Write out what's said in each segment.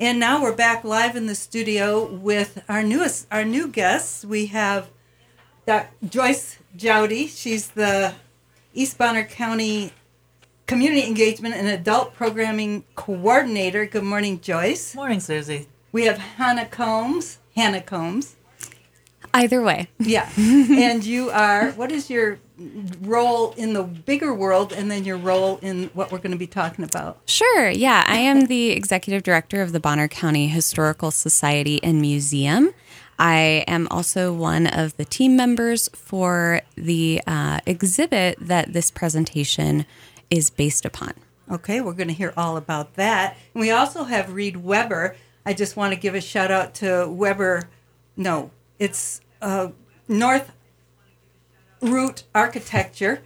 And now we're back live in the studio with our new guests. We have Joyce Jowdy. She's the East Bonner County Community Engagement and Adult Programming Coordinator. Good morning, Joyce. Morning, Susie. We have Hannah Combs. Either way. Yeah. And you are, what is your role in the bigger world and then your role in what we're going to be talking about? Sure. Yeah. I am the executive director of the Bonner County Historical Society and Museum. I am also one of the team members for the exhibit that this presentation is based upon. Okay, we're going to hear all about that. And we also have Reed Weber. I just want to give a shout out to Weber. No, it's North Route Architecture,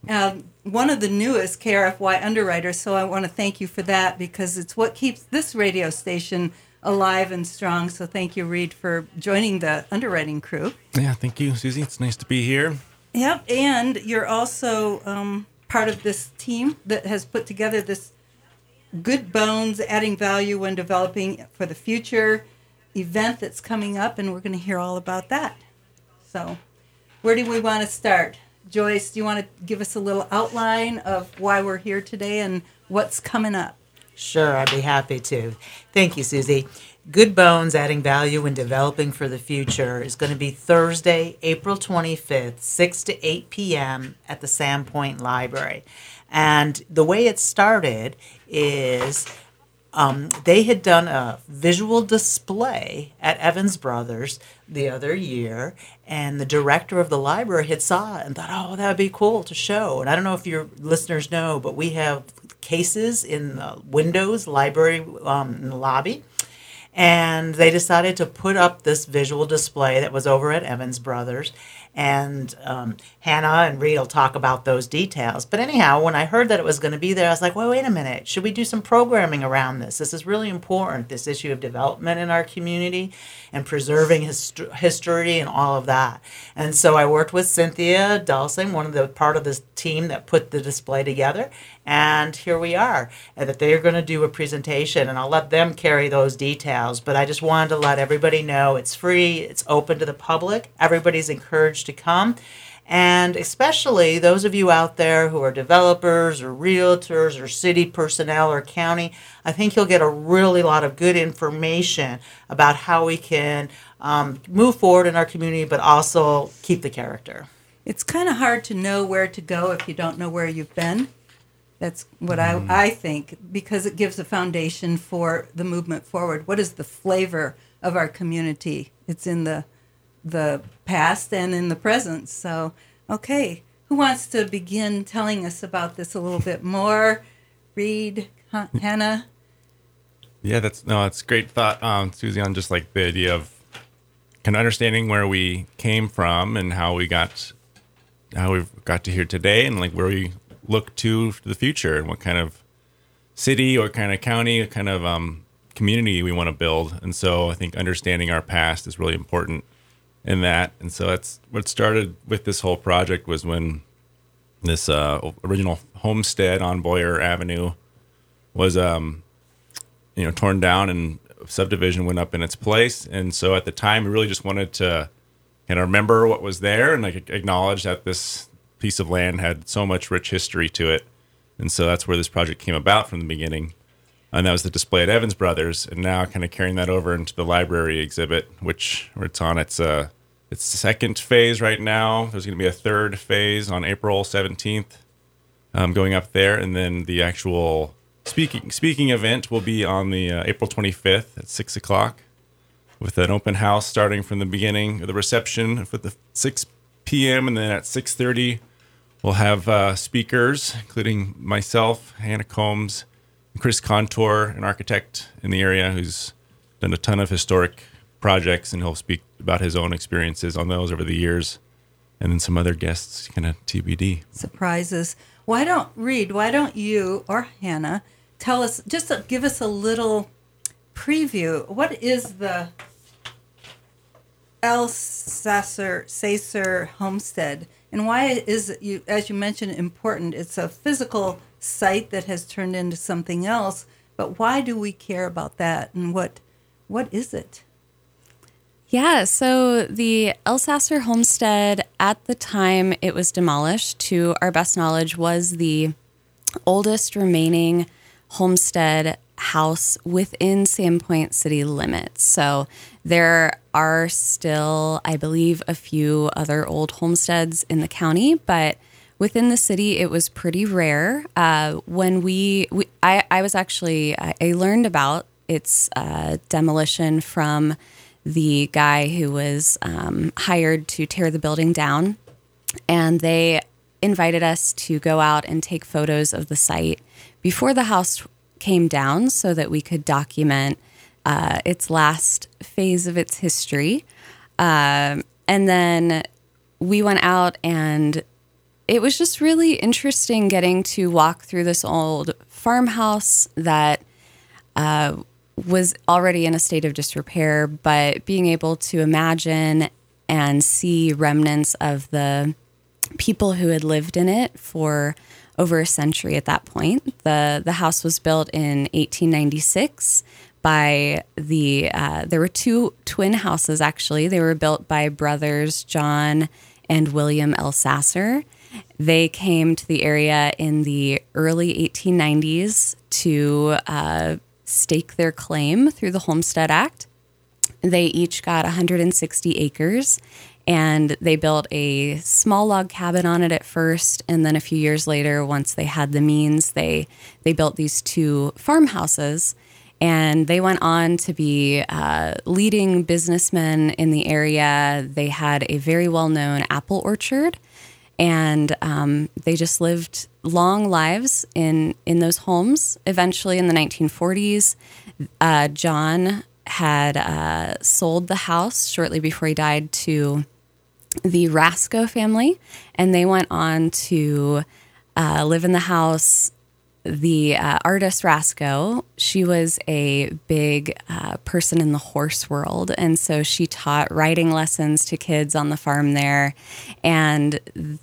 one of the newest KRFY underwriters. So I want to thank you for that because it's what keeps this radio station alive and strong. So thank you, Reed, for joining the underwriting crew. Yeah, thank you, Susie. It's nice to be here. Yep, and you're also part of this team that has put together this Good Bones, Adding Value when Developing for the Future event that's coming up, and we're going to hear all about that. So where do we want to start? Joyce, do you want to give us a little outline of why we're here today and what's coming up? Sure, I'd be happy to. Thank you, Susie. Good Bones, Adding Value and Developing for the Future is going to be Thursday, April 25th, 6 to 8 p.m. at the Sandpoint Library. And the way it started is they had done a visual display at Evans Brothers the other year, and the director of the library had saw it and thought, oh, that would be cool to show. And I don't know if your listeners know, but we have cases in the windows, library in the lobby. And they decided to put up this visual display that was over at Evans Brothers. And Hannah and Reed will talk about those details. But anyhow, when I heard that it was going to be there, I was like, well, wait a minute. Should we do some programming around this? This is really important, this issue of development in our community and preserving history and all of that. And so I worked with Cynthia Dulcing, part of this team that put the display together. And here we are, and that they're going to do a presentation, and I'll let them carry those details. But I just wanted to let everybody know it's free, it's open to the public, everybody's encouraged to come. And especially those of you out there who are developers or realtors or city personnel or county, I think you'll get a really lot of good information about how we can move forward in our community, but also keep the character. It's kind of hard to know where to go if you don't know where you've been. That's what I think, because it gives a foundation for the movement forward. What is the flavor of our community? It's in the past and in the present. So, okay, who wants to begin telling us about this a little bit more? Reed, Hannah? Yeah, it's a great thought, Susie, on just like the idea of kind of understanding where we came from and how we've got to here today, and like where we look to the future and what kind of city or kind of county or kind of community we want to build. And so I think understanding our past is really important in that. And so that's what started with this whole project, was when this original homestead on Boyer Avenue was torn down and subdivision went up in its place. And so at the time, we really just wanted to kind of remember what was there and like acknowledge that this piece of land had so much rich history to it. And so that's where this project came about from the beginning. And that was the display at Evans Brothers, and now kind of carrying that over into the library exhibit, where it's on its second phase right now. There's going to be a third phase on April 17th going up there, and then the actual speaking event will be on the April 25th at 6 o'clock with an open house starting from the beginning of the reception for the 6 p.m. and then at 6:30 we'll have speakers, including myself, Hannah Combs, and Chris Contour, an architect in the area who's done a ton of historic projects, and he'll speak about his own experiences on those over the years, and then some other guests, kind of TBD. Surprises. Why don't you or Hannah tell us, give us a little preview. What is the Sacer Homestead, and why is it, as you mentioned, important? It's a physical site that has turned into something else, but why do we care about that, and what is it? Yeah, so the Elsasser homestead, at the time it was demolished, to our best knowledge, was the oldest remaining homestead house within Sandpoint city limits. So there are still, I believe, a few other old homesteads in the county, but within the city, it was pretty rare. When I was actually, I learned about its demolition from the guy who was hired to tear the building down, and they invited us to go out and take photos of the site before the house came down so that we could document its last phase of its history. And then we went out, and it was just really interesting getting to walk through this old farmhouse that was already in a state of disrepair, but being able to imagine and see remnants of the people who had lived in it for over a century at that point. The house was built in 1896 by there were two twin houses, actually. They were built by brothers John and William Elsasser. They came to the area in the early 1890s to stake their claim through the Homestead Act. They each got 160 acres, and they built a small log cabin on it at first, and then a few years later, once they had the means, they built these two farmhouses, and they went on to be leading businessmen in the area. They had a very well-known apple orchard, and they just lived long lives in those homes. Eventually, in the 1940s, John had sold the house shortly before he died to the Rasco family, and they went on to live in the house. The artist Rasco, she was a big person in the horse world, and so she taught riding lessons to kids on the farm there, and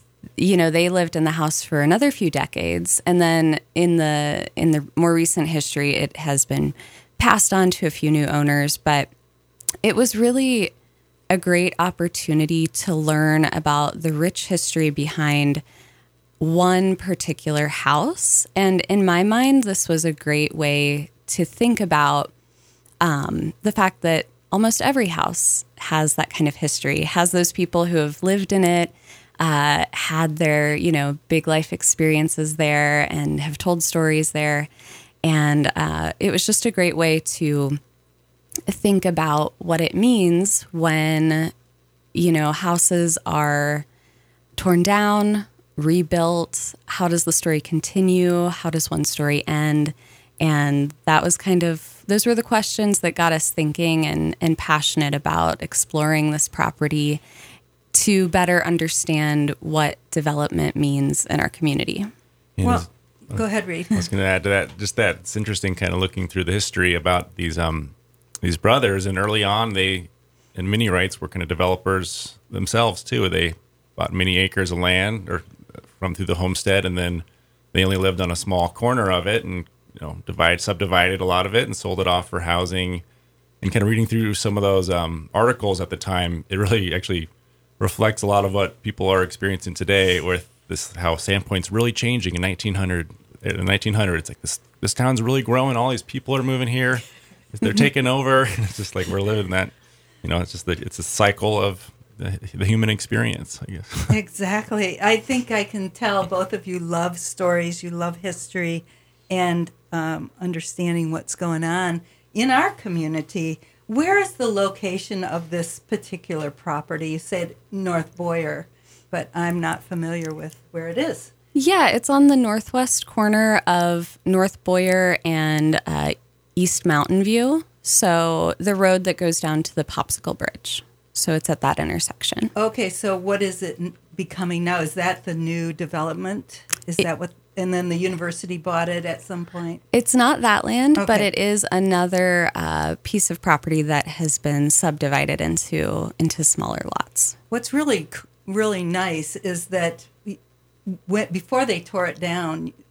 they lived in the house for another few decades, and then in the more recent history, it has been passed on to a few new owners. But it was really a great opportunity to learn about the rich history behind one particular house. And in my mind, this was a great way to think about the fact that almost every house has that kind of history, has those people who have lived in it, had their, big life experiences there and have told stories there. And it was just a great way to think about what it means when, houses are torn down, rebuilt. How does the story continue? How does one story end? And that was those were the questions that got us thinking and passionate about exploring this property to better understand what development means in our community. Well, go ahead, Reed. I was going to add to that, just that it's interesting kind of looking through the history about these brothers, and early on they, in many rights, were kind of developers themselves too. They bought many acres of land or from through the homestead, and then they only lived on a small corner of it, and subdivided a lot of it and sold it off for housing. And kind of reading through some of those articles at the time, it really actually reflects a lot of what people are experiencing today with this, how Sandpoint's really changing in 1900. In the 1900s, it's like this town's really growing. All these people are moving here. They're taking over. It's just like we're living that. It's just it's a cycle of the human experience, I guess. Exactly. I think I can tell both of you love stories. You love history and understanding what's going on in our community. Where is the location of this particular property? You said North Boyer, but I'm not familiar with where it is. Yeah, it's on the northwest corner of North Boyer and East Mountain View. So the road that goes down to the Popsicle Bridge. So it's at that intersection. Okay, so what is it becoming now? Is that the new development? That what? And then the university bought it at some point? It's not that land, okay, but it is another piece of property that has been subdivided into smaller lots. What's really nice is that before they tore it down,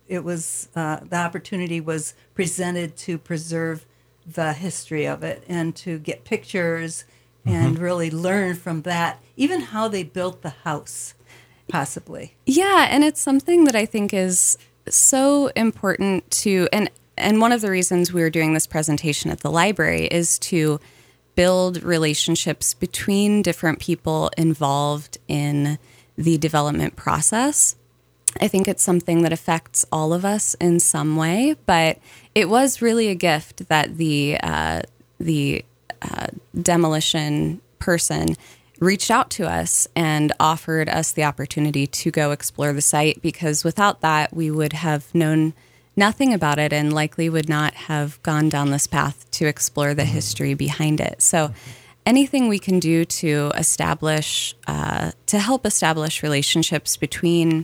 it was the opportunity was presented to preserve the history of it and to get pictures and really learn from that, even how they built the house, possibly. Yeah, and it's something that I think is so important to, and one of the reasons we're doing this presentation at the library is to build relationships between different people involved in the development process. I think it's something that affects all of us in some way, but it was really a gift that the demolition person reached out to us and offered us the opportunity to go explore the site, because without that, we would have known nothing about it and likely would not have gone down this path to explore the history behind it. So anything we can do to establish, to help establish relationships between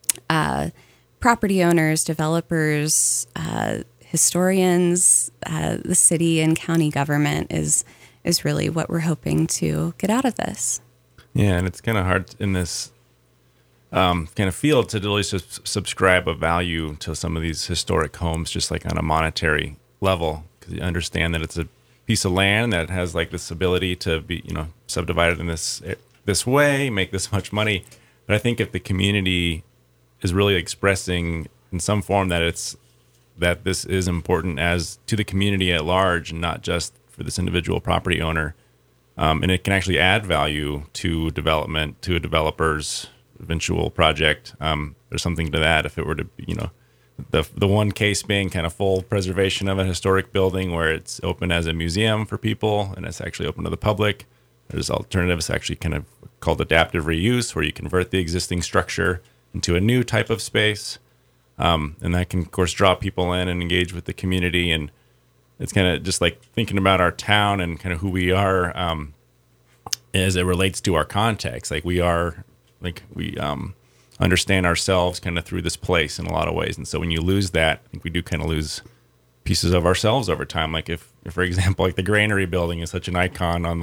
property owners, developers, historians, the city and county government is really what we're hoping to get out of this. Yeah, and it's kind of hard in this kind of field to really subscribe a value to some of these historic homes, just like on a monetary level, because you understand that it's a piece of land that has like this ability to be, subdivided in this way, make this much money. But I think if the community is really expressing in some form that this is important as to the community at large, and not just for this individual property owner, and it can actually add value to development, to a developer's eventual project. There's something to that. If it were to, the one case being kind of full preservation of a historic building where it's open as a museum for people and it's actually open to the public. There's alternatives actually kind of called adaptive reuse, where you convert the existing structure into a new type of space. And that can, of course, draw people in and engage with the community. And it's kind of just like thinking about our town and kind of who we are as it relates to our context. Like we understand ourselves kind of through this place in a lot of ways. And so when you lose that, I think we do kind of lose pieces of ourselves over time. Like if for example, like the Granary building is such an icon on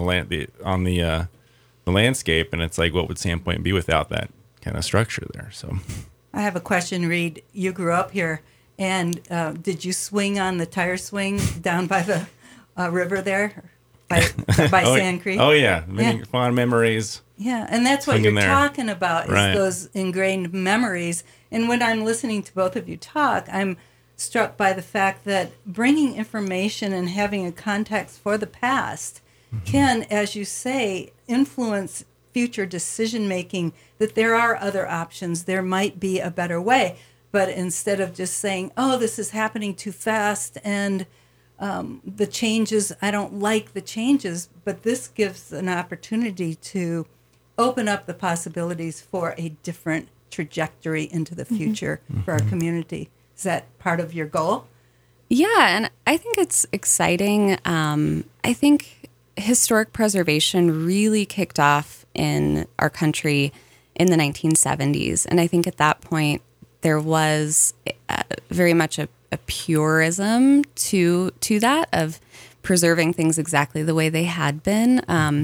the landscape, and it's like, what would Sandpoint be without that kind of structure there? So I have a question, Reed. You grew up here, and did you swing on the tire swing down by the river there, by Sand Creek? Oh yeah, many fond memories. Yeah, and that's what you're talking about, is right. Those ingrained memories. And when I'm listening to both of you talk, I'm struck by the fact that bringing information and having a context for the past can, as you say, influence future decision making, that there are other options, there might be a better way. But instead of just saying, oh, this is happening too fast and the changes, I don't like the changes, but this gives an opportunity to open up the possibilities for a different trajectory into the future for our community. Is that part of your goal? Yeah, and I think it's exciting. I think historic preservation really kicked off in our country in the 1970s. And I think at that point, there was very much a purism to that, of preserving things exactly the way they had been.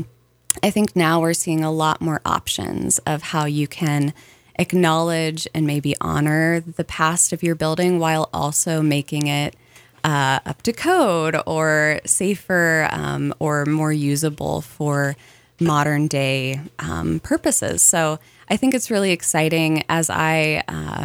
I think now we're seeing a lot more options of how you can acknowledge and maybe honor the past of your building while also making it up to code or safer or more usable for modern day purposes. So I think it's really exciting, as I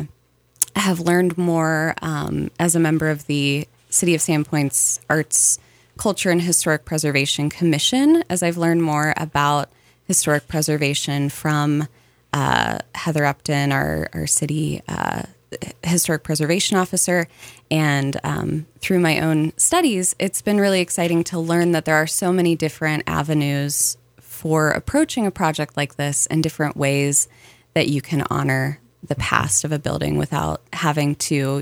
have learned more as a member of the City of Sandpoint's Arts, Culture, and Historic Preservation Commission, as I've learned more about historic preservation from Heather Upton, our city historic preservation officer, and through my own studies, it's been really exciting to learn that there are so many different avenues for approaching a project like this, and different ways that you can honor the past of a building without having to,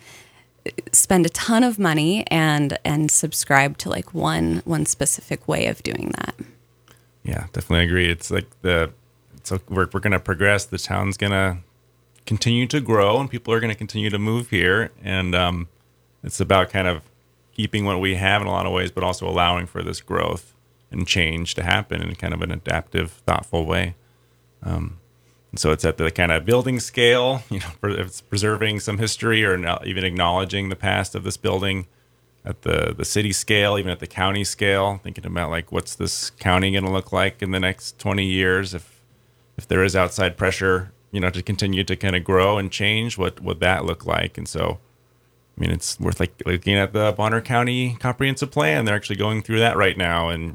spend a ton of money and subscribe to like one specific way of doing that. Yeah, definitely agree. It's like we're going to progress. The town's going to continue to grow, and people are going to continue to move here. And it's about kind of keeping what we have in a lot of ways, but also allowing for this growth and change to happen in kind of an adaptive, thoughtful way. And so it's at the kind of building scale, it's preserving some history or even acknowledging the past of this building. At the city scale, even at the county scale, thinking about like what's this county going to look like in the next 20 years if there is outside pressure, to continue to kind of grow and change, what would that look like? And so, I mean, it's worth like looking at the Bonner County Comprehensive Plan. They're actually going through that right now and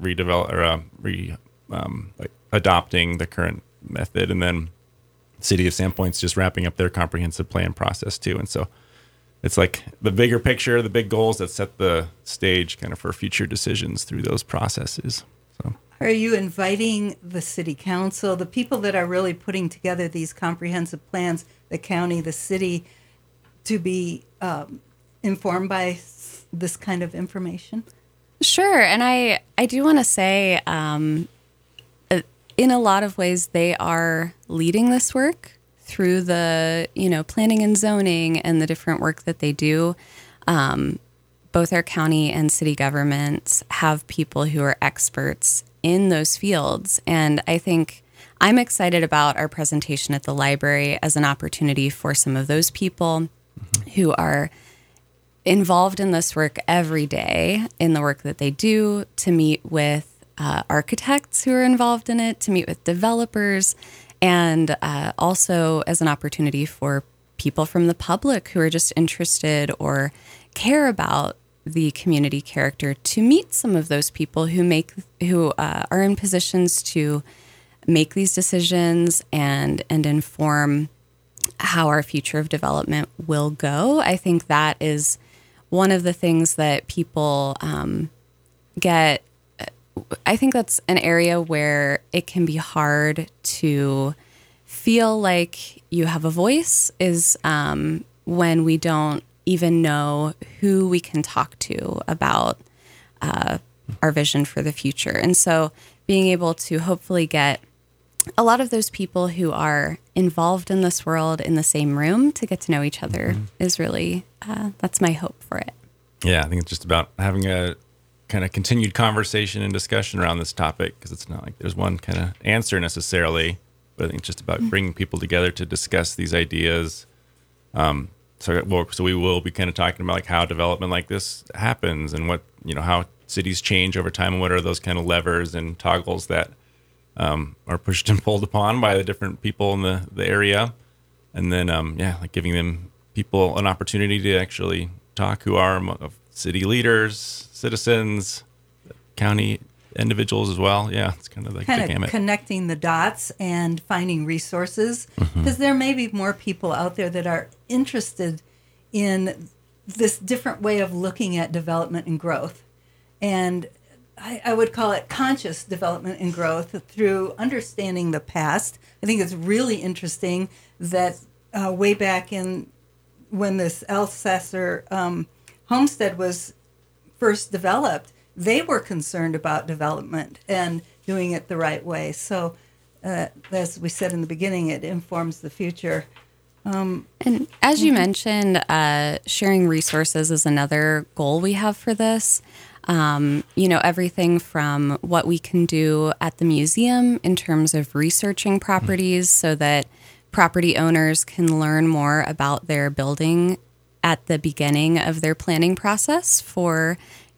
adopting the current method, and then City of Sandpoint's just wrapping up their comprehensive plan process too. And so it's like the bigger picture, the big goals that set the stage kind of for future decisions through those processes. So, are you inviting the city council, the people that are really putting together these comprehensive plans, the county, the city, to be informed by this kind of information? Sure. And I do want to say, in a lot of ways, they are leading this work through the, planning and zoning and the different work that they do. Both our county and city governments have people who are experts in those fields. And I think I'm excited about our presentation at the library as an opportunity for some of those people who are involved in this work every day in the work that they do, to meet with architects who are involved in it, to meet with developers, and also as an opportunity for people from the public who are just interested or care about the community character to meet some of those people who are in positions to make these decisions and inform how our future of development will go. I think that is one of the things that people get. I think that's an area where it can be hard to feel like you have a voice, is when we don't even know who we can talk to about our vision for the future. And so being able to hopefully get a lot of those people who are involved in this world in the same room to get to know each other is really, that's my hope for it. Yeah, I think it's just about having a kind of continued conversation and discussion around this topic, because it's not like there's one kind of answer necessarily, but I think it's just about bringing people together to discuss these ideas. So we will be kind of talking about like how development like this happens and what, how cities change over time and what are those kind of levers and toggles that are pushed and pulled upon by the different people in the area. And then, like giving them people an opportunity to actually talk who are city leaders, citizens, county individuals as well. Yeah, it's kind of like the gamut. Connecting the dots and finding resources, because there may be more people out there that are interested in this different way of looking at development and growth. And I would call it conscious development and growth through understanding the past. I think it's really interesting that way back in when this Alsacer homestead was first developed, they were concerned about development and doing it the right way. So, as we said in the beginning, it informs the future. And as you mentioned, sharing resources is another goal we have for this. Everything from what we can do at the museum in terms of researching properties so that property owners can learn more about their building at the beginning of their planning process for,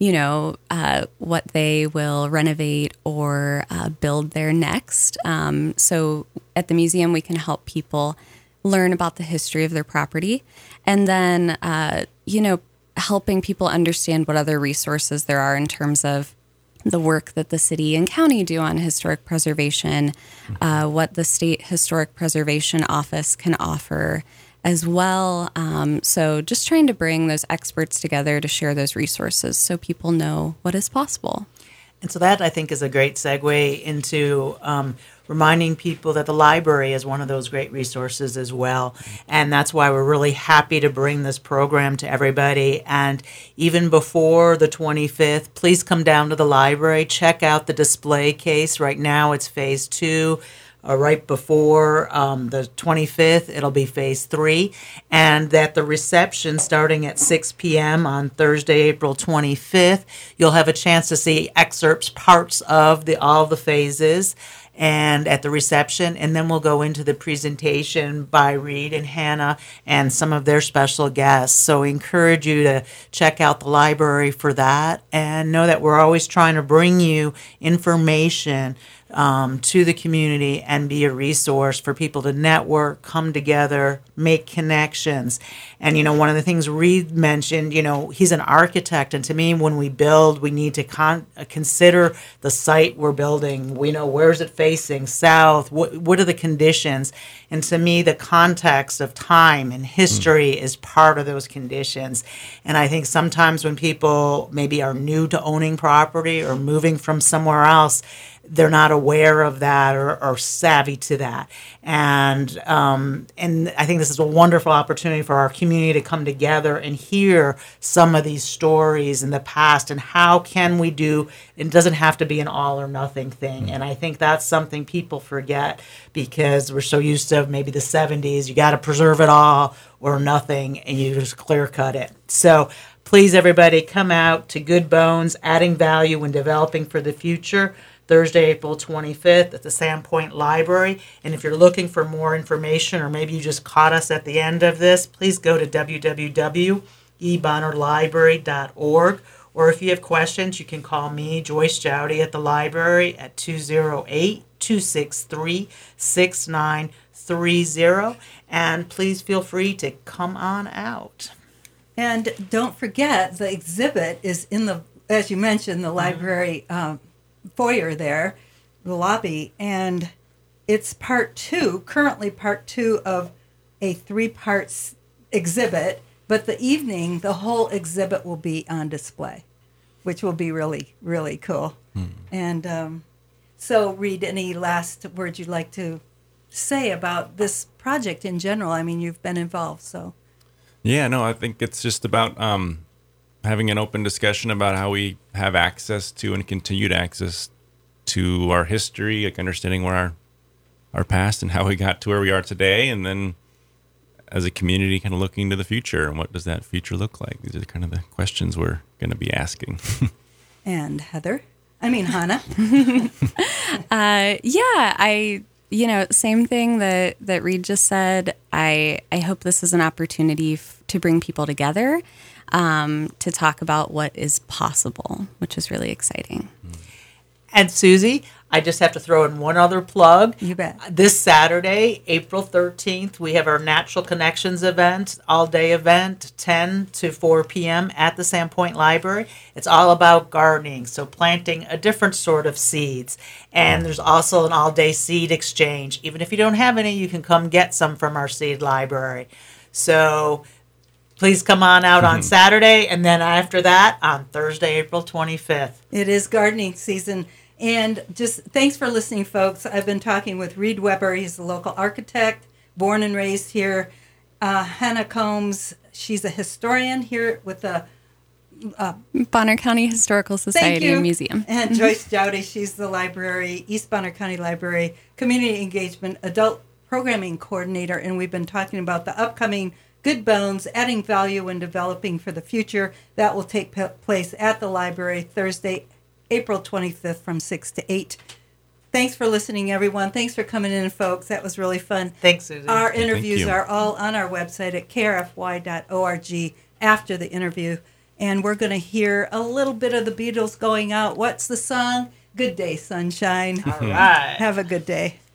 what they will renovate or build there next. So at the museum, we can help people learn about the history of their property, and then, helping people understand what other resources there are in terms of the work that the city and county do on historic preservation, what the State Historic Preservation Office can offer as well. So just trying to bring those experts together to share those resources so people know what is possible. And so that, I think, is a great segue into reminding people that the library is one of those great resources as well. And that's why we're really happy to bring this program to everybody. And even before the 25th, please come down to the library, check out the display case. Right now it's phase 2. Right before the 25th, it'll be phase 3, and that the reception starting at 6 p.m. on Thursday, April 25th, you'll have a chance to see excerpts, parts of all the phases, and at the reception, and then we'll go into the presentation by Reed and Hannah and some of their special guests. So I encourage you to check out the library for that, and know that we're always trying to bring you information to the community and be a resource for people to network, come together, make connections. And, one of the things Reed mentioned, he's an architect. And to me, when we build, we need to consider the site we're building. We know, where's it facing, south, what are the conditions? And to me, the context of time and history is part of those conditions. And I think sometimes when people maybe are new to owning property or moving from somewhere else, they're not aware of that or savvy to that. And I think this is a wonderful opportunity for our community to come together and hear some of these stories in the past, and how can we do, it doesn't have to be an all or nothing thing. And I think that's something people forget, because we're so used to maybe the 70s, you got to preserve it all or nothing, and you just clear cut it. So please, everybody, come out to Good Bones, Adding Value and Developing for the Future, Thursday, April 25th at the Sandpoint Library. And if you're looking for more information, or maybe you just caught us at the end of this, please go to www.ebonnerlibrary.org. Or if you have questions, you can call me, Joyce Jowdy, at the library at 208-263-6930. And please feel free to come on out. And don't forget, the exhibit is in the, as you mentioned, the library foyer there, the lobby, and it's currently part two of a 3-part exhibit, but the whole exhibit will be on display, which will be really, really cool. And so, Reed, any last words you'd like to say about this project in general? I mean, you've been involved, so. Yeah, no, I think it's just about having an open discussion about how we have access to and continued access to our history, like understanding where our past and how we got to where we are today, and then as a community kind of looking to the future, and what does that future look like? These are kind of the questions we're going to be asking. And Hannah? Same thing that Reed just said. I hope this is an opportunity to bring people together, to talk about what is possible, which is really exciting. And Susie, I just have to throw in one other plug. You bet. This Saturday, April 13th, we have our Natural Connections event, all-day event, 10 to 4 p.m. at the Sandpoint Library. It's all about gardening, so planting a different sort of seeds. And there's also an all-day seed exchange. Even if you don't have any, you can come get some from our seed library. So please come on out on Saturday, and then after that, on Thursday, April 25th. It is gardening season. And just thanks for listening, folks. I've been talking with Reed Weber. He's a local architect, born and raised here. Hannah Combs, she's a historian here with the Bonner County Historical Society and Museum. And Joyce Jowdy, she's the library, East Bonner County Library, Community Engagement Adult Programming Coordinator. And we've been talking about the upcoming Good Bones, Adding Value and Developing for the Future. That will take place at the library Thursday, April 25th from 6 to 8. Thanks for listening, everyone. Thanks for coming in, folks. That was really fun. Thanks, Susan. Our interviews are all on our website at krfy.org after the interview. And we're going to hear a little bit of the Beatles going out. What's the song? Good Day, Sunshine. All right. Have a good day.